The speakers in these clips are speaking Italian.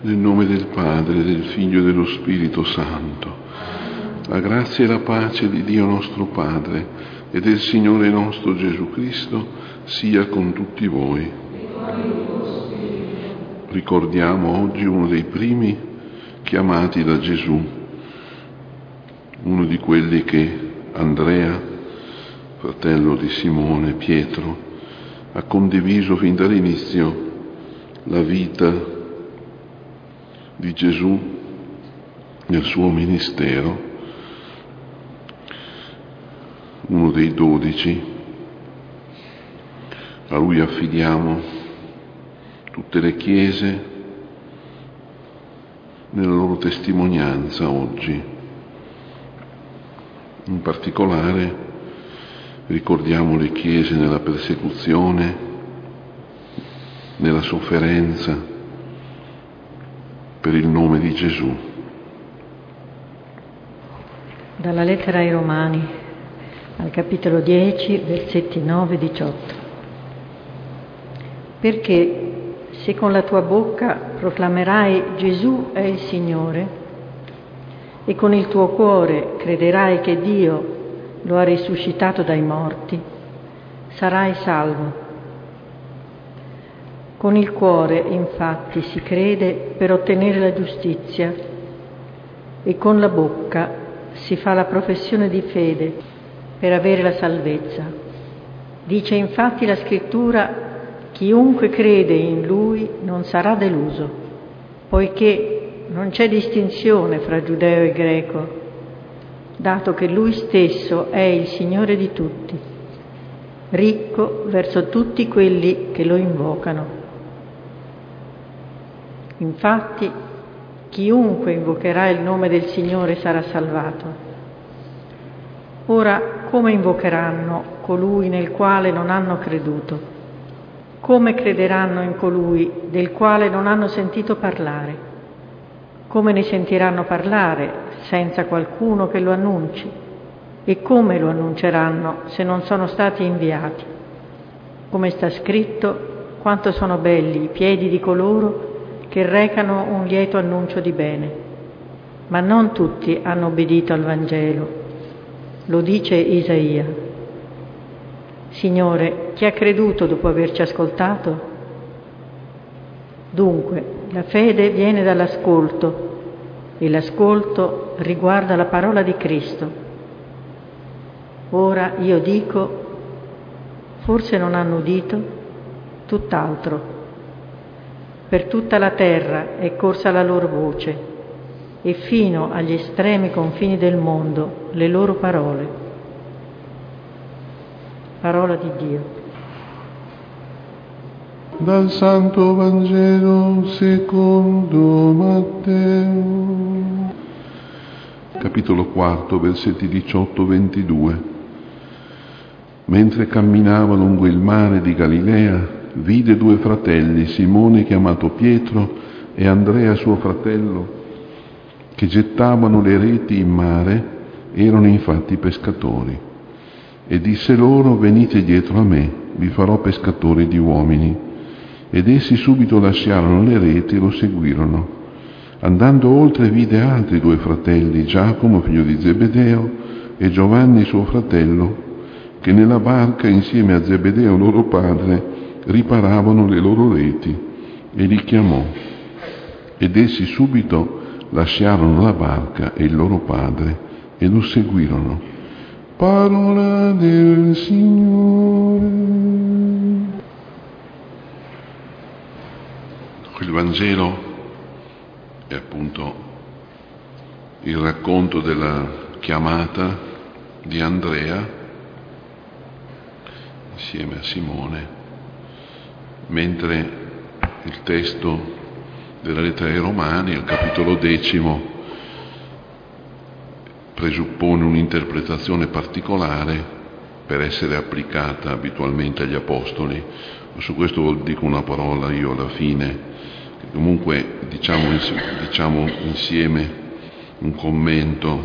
Nel nome del Padre, del Figlio e dello Spirito Santo. La grazia e la pace di Dio nostro Padre e del Signore nostro Gesù Cristo sia con tutti voi. Ricordiamo oggi uno dei primi chiamati da Gesù, uno di quelli che Andrea, fratello di Simone, Pietro, ha condiviso fin dall'inizio la vita di Gesù nel suo ministero, uno dei 12. A lui affidiamo tutte le chiese nella loro testimonianza oggi. In particolare ricordiamo le chiese nella persecuzione, nella sofferenza, per il nome di Gesù. Dalla lettera ai Romani, al capitolo 10, versetti 9 e 18. Perché se con la tua bocca proclamerai Gesù è il Signore e con il tuo cuore crederai che Dio lo ha risuscitato dai morti, sarai salvo. Con il cuore, infatti, si crede per ottenere la giustizia e con la bocca si fa la professione di fede per avere la salvezza. Dice infatti la Scrittura: chiunque crede in Lui non sarà deluso, poiché non c'è distinzione fra giudeo e greco, dato che Lui stesso è il Signore di tutti, ricco verso tutti quelli che lo invocano. Infatti, chiunque invocherà il nome del Signore sarà salvato. Ora, come invocheranno colui nel quale non hanno creduto? Come crederanno in colui del quale non hanno sentito parlare? Come ne sentiranno parlare senza qualcuno che lo annunci? E come lo annunceranno se non sono stati inviati? Come sta scritto: quanto sono belli i piedi di coloro che recano un lieto annuncio di bene. Ma non tutti hanno obbedito al Vangelo. Lo dice Isaia. Signore, chi ha creduto dopo averci ascoltato? Dunque, la fede viene dall'ascolto e l'ascolto riguarda la parola di Cristo. Ora io dico, forse non hanno udito? Tutt'altro. Per tutta la terra è corsa la loro voce e fino agli estremi confini del mondo le loro parole. Parola di Dio. Dal Santo Vangelo secondo Matteo. Capitolo 4, versetti 18-22. Mentre camminava lungo il mare di Galilea, vide due fratelli, Simone chiamato Pietro e Andrea suo fratello, che gettavano le reti in mare, erano infatti pescatori. E disse loro: venite dietro a me, vi farò pescatori di uomini. Ed essi subito lasciarono le reti e lo seguirono. Andando oltre vide altri due fratelli, Giacomo figlio di Zebedeo e Giovanni suo fratello, che nella barca insieme a Zebedeo loro padre riparavano le loro reti, e li chiamò. Ed essi subito lasciarono la barca e il loro padre e lo seguirono. Parola del Signore. Il Vangelo è appunto il racconto della chiamata di Andrea insieme a Simone, mentre il testo della lettera ai Romani, al capitolo 10, presuppone un'interpretazione particolare per essere applicata abitualmente agli Apostoli. Su questo dico una parola io alla fine. Comunque diciamo insieme un commento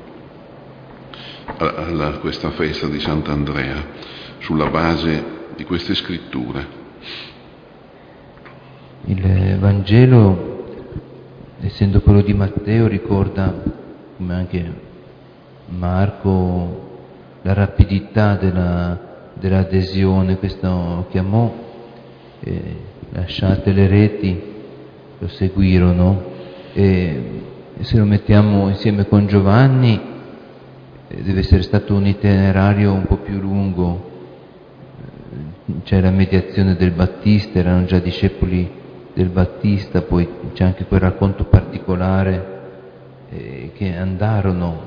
a questa festa di Sant'Andrea sulla base di queste scritture. Il Vangelo essendo quello di Matteo, ricorda, come anche Marco, la rapidità dell'adesione. Questo chiamò, lasciate le reti, lo seguirono. E se lo mettiamo insieme con Giovanni, deve essere stato un itinerario un po' più lungo. C'è la mediazione del Battista, erano già discepoli del Battista, poi c'è anche quel racconto particolare che andarono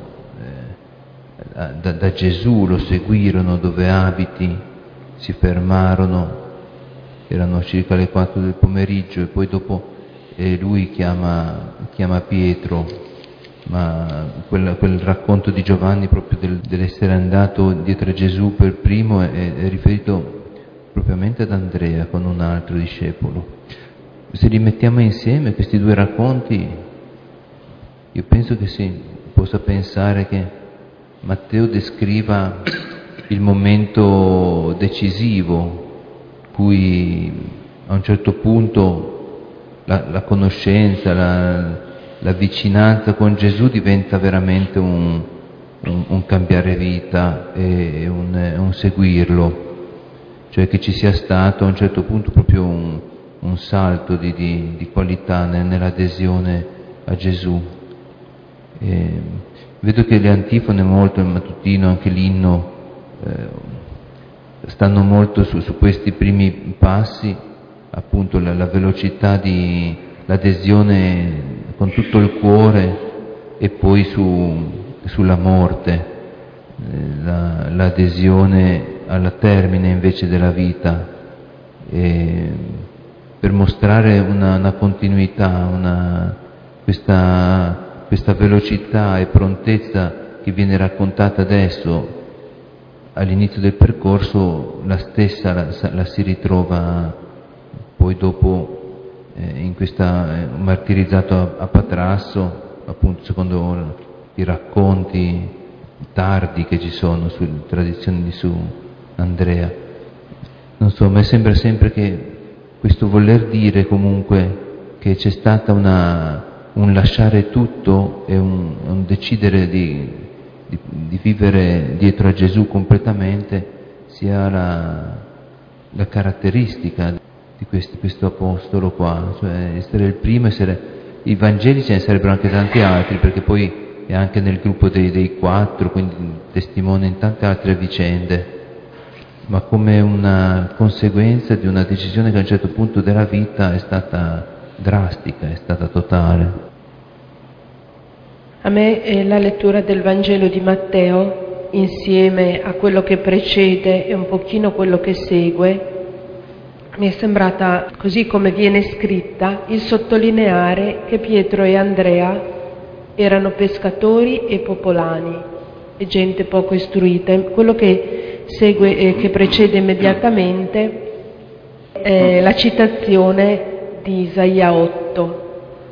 da Gesù, lo seguirono dove abiti, si fermarono, erano circa le 4 del pomeriggio, e poi dopo lui chiama Pietro, ma quel racconto di Giovanni proprio dell'essere andato dietro a Gesù per primo è riferito propriamente ad Andrea con un altro discepolo. Se li mettiamo insieme questi due racconti, io penso che si possa pensare che Matteo descriva il momento decisivo, cui a un certo punto la conoscenza, la vicinanza con Gesù diventa veramente un cambiare vita e un seguirlo, cioè che ci sia stato a un certo punto proprio un salto di qualità nell'adesione a Gesù. Vedo che le antifone molto, il mattutino, anche l'inno, stanno molto su questi primi passi, appunto la velocità l'adesione con tutto il cuore, e poi sulla morte, l'adesione al termine invece della vita, per mostrare una continuità, questa velocità e prontezza che viene raccontata adesso. All'inizio del percorso la stessa la si ritrova poi dopo in questa martirizzato a Patrasso, appunto secondo i racconti tardi che ci sono sulle tradizioni su Andrea. Non so, a me sembra sempre che questo voler dire comunque che c'è stata un lasciare tutto e un decidere di vivere dietro a Gesù completamente sia la caratteristica di questo apostolo qua, cioè essere il primo, i Vangeli ce ne sarebbero anche tanti altri, perché poi è anche nel gruppo dei 4, quindi testimonia in tante altre vicende, ma come una conseguenza di una decisione che a un certo punto della vita è stata drastica, è stata totale. A me la lettura del Vangelo di Matteo, insieme a quello che precede e un pochino quello che segue, mi è sembrata, così come viene scritta, il sottolineare che Pietro e Andrea erano pescatori e popolani e gente poco istruita. Quello che segue e che precede immediatamente è la citazione di Isaia 8.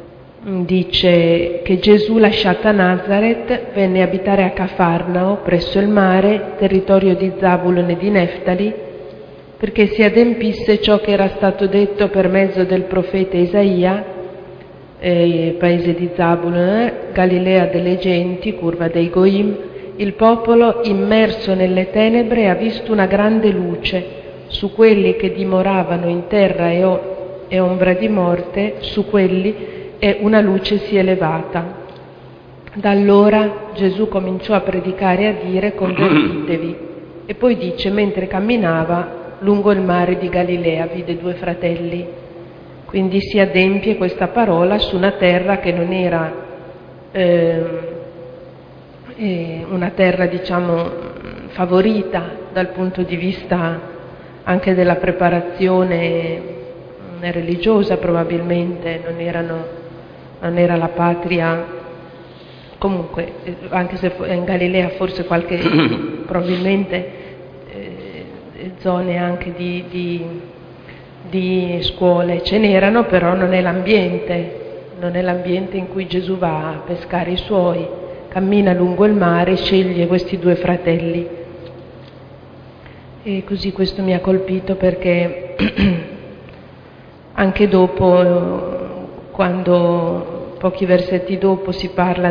Dice che Gesù, lasciata Nazareth, venne a abitare a Cafarnao, presso il mare, territorio di Zabulon e di Neftali, perché si adempisse ciò che era stato detto per mezzo del profeta Isaia, paese di Zabulon, Galilea delle genti, curva dei Goim, il popolo immerso nelle tenebre ha visto una grande luce. Su quelli che dimoravano in terra e ombra di morte, su quelli e una luce si è elevata. Da allora Gesù cominciò a predicare e a dire: convertitevi. E poi dice: mentre camminava lungo il mare di Galilea vide due fratelli. Quindi si adempie questa parola su una terra che non era una terra, diciamo, favorita dal punto di vista anche della preparazione religiosa, probabilmente non era la patria, comunque anche se in Galilea forse probabilmente zone anche di scuole ce n'erano, però non è l'ambiente in cui Gesù va a pescare i suoi, cammina lungo il mare, sceglie questi due fratelli. E così questo mi ha colpito, perché anche dopo, quando pochi versetti dopo si parla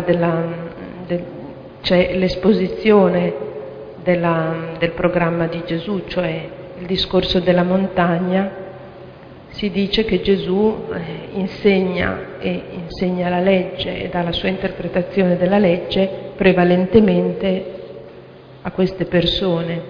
c'è l'esposizione del programma di Gesù, cioè il discorso della montagna. Si dice che Gesù insegna la legge e dà la sua interpretazione della legge prevalentemente a queste persone.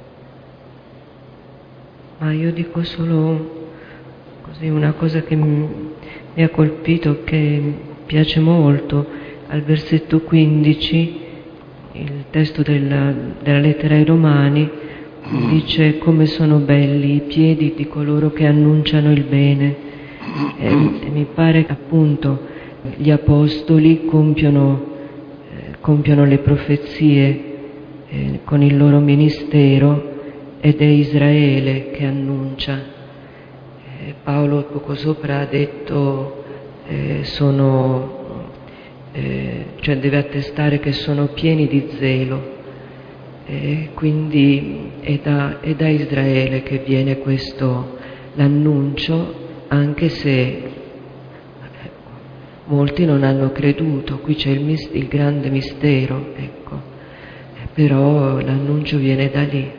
Ma io dico solo così una cosa che mi ha colpito, che piace molto, al versetto 15, il testo della lettera ai Romani, dice come sono belli i piedi di coloro che annunciano il bene. E mi pare che appunto gli apostoli compiono le profezie con il loro ministero, ed è Israele che annuncia. Paolo poco sopra ha detto cioè deve attestare che sono pieni di zelo, quindi è da Israele che viene l'annuncio, anche se molti non hanno creduto. Qui c'è il grande mistero, ecco, però l'annuncio viene da lì.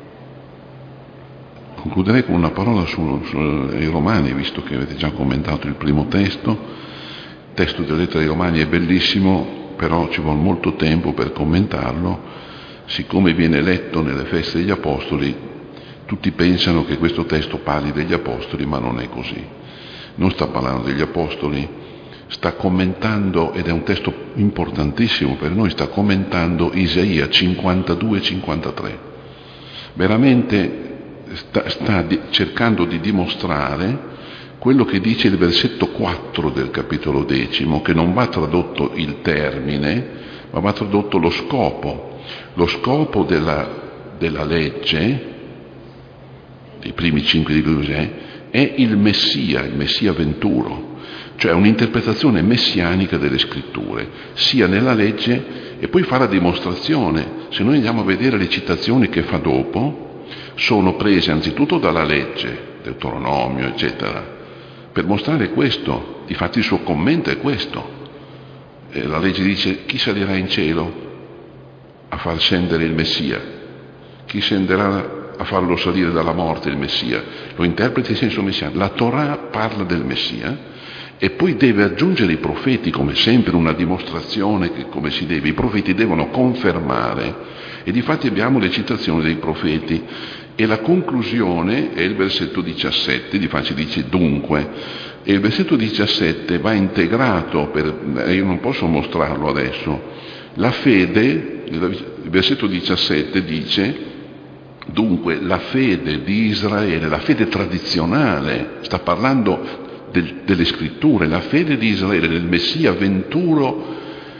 Concluderei con una parola sui Romani, visto che avete già commentato il primo testo. Il testo della lettera ai Romani è bellissimo, però ci vuole molto tempo per commentarlo. Siccome viene letto nelle feste degli Apostoli, tutti pensano che questo testo parli degli Apostoli, ma non è così. Non sta parlando degli Apostoli, sta commentando, ed è un testo importantissimo per noi, sta commentando Isaia 52-53. Veramente sta cercando di dimostrare quello che dice il versetto 4 del capitolo 10, che non va tradotto il termine, ma va tradotto lo scopo. Lo scopo della legge, dei primi 5 di Mosè, è il Messia venturo, cioè un'interpretazione messianica delle scritture, sia nella legge, e poi fa la dimostrazione. Se noi andiamo a vedere le citazioni che fa dopo, sono prese anzitutto dalla legge, Deuteronomio, eccetera, per mostrare questo. Difatti il suo commento è questo. La legge dice: chi salirà in cielo a far scendere il Messia? Chi scenderà a farlo salire dalla morte il Messia? Lo interpreta in senso messianico. La Torah parla del Messia e poi deve aggiungere i profeti, come sempre una dimostrazione che come si deve. I profeti devono confermare, e difatti abbiamo le citazioni dei profeti, e la conclusione è il versetto 17, difatti dice dunque, e il versetto 17 va integrato, io non posso mostrarlo adesso, la fede, il versetto 17 dice dunque la fede di Israele, la fede tradizionale, sta parlando delle scritture, la fede di Israele nel Messia venturo,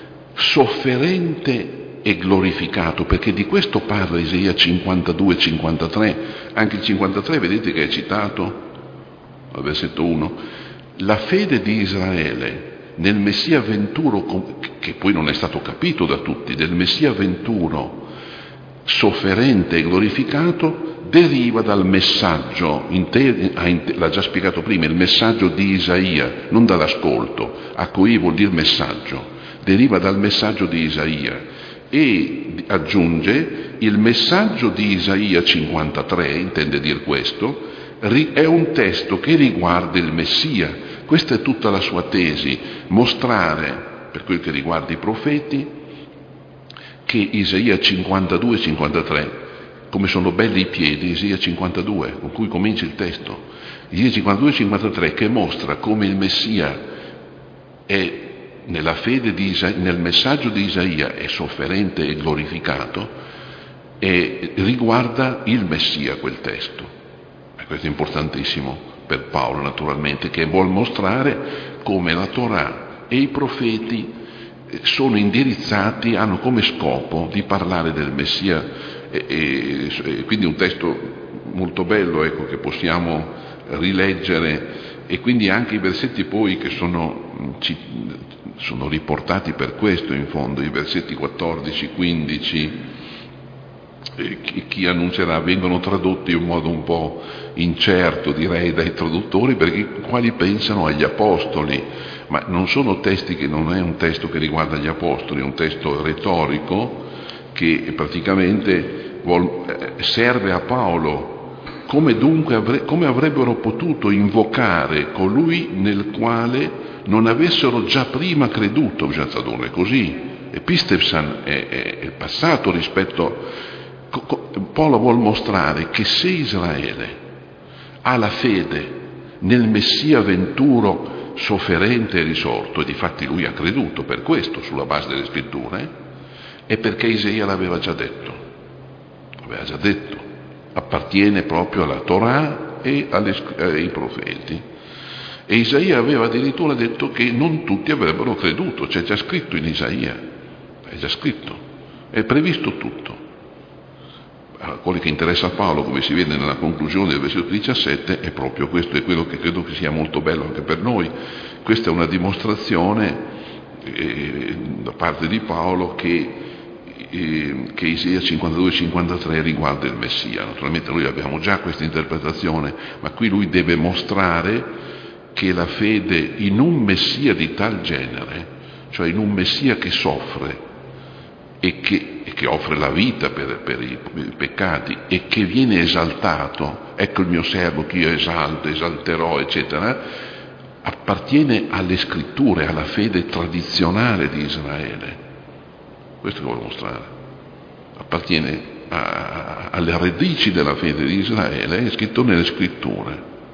sofferente e glorificato, perché di questo parla Isaia 52-53, anche il 53 vedete che è citato al versetto 1, la fede di Israele nel Messia venturo, che poi non è stato capito da tutti, del Messia venturo sofferente e glorificato, deriva dal messaggio, l'ha già spiegato prima, il messaggio di Isaia, non dall'ascolto, accoì vuol dire messaggio, deriva dal messaggio di Isaia, e aggiunge il messaggio di Isaia 53, intende dire questo, è un testo che riguarda il Messia. Questa è tutta la sua tesi, mostrare, per quel che riguarda i profeti, che Isaia 52-53, come sono belli i piedi, Isaia 52, con cui comincia il testo, Isaia 52-53, che mostra come il Messia è nella fede nel messaggio di Isaia è sofferente e glorificato, e riguarda il Messia quel testo. E questo è importantissimo per Paolo, naturalmente, che vuol mostrare come la Torah e i profeti sono indirizzati, hanno come scopo di parlare del Messia, e quindi un testo molto bello, ecco, che possiamo rileggere, e quindi anche i versetti poi che sono riportati per questo, in fondo, i versetti 14, 15, chi annuncerà, vengono tradotti in modo un po' incerto, direi, dai traduttori, perché quali pensano agli apostoli ma non sono testi che non è un testo che riguarda gli apostoli, è un testo retorico che praticamente serve a Paolo come avrebbero potuto invocare colui nel quale non avessero già prima creduto, bisogna tradurre così. Epistepsan è il passato rispetto. Paolo vuol mostrare che se Israele ha la fede nel Messia venturo, sofferente e risorto, e difatti lui ha creduto per questo, sulla base delle scritture, è perché Isaia l'aveva già detto, appartiene proprio alla Torah e ai profeti. E Isaia aveva addirittura detto che non tutti avrebbero creduto, c'è già scritto in Isaia, è già scritto, è previsto tutto. Quello che interessa a Paolo, come si vede nella conclusione del versetto 17, è proprio questo, è quello che credo che sia molto bello anche per noi. Questa è una dimostrazione da parte di Paolo che Isaia 52-53 riguarda il Messia. Naturalmente noi abbiamo già questa interpretazione, ma qui lui deve mostrare che la fede in un Messia di tal genere, cioè in un Messia che soffre e che offre la vita per i peccati e che viene esaltato, ecco il mio servo che io esalterò, eccetera, appartiene alle scritture, alla fede tradizionale di Israele. Questo che vuole mostrare. Appartiene alle radici della fede di Israele, è scritto nelle scritture.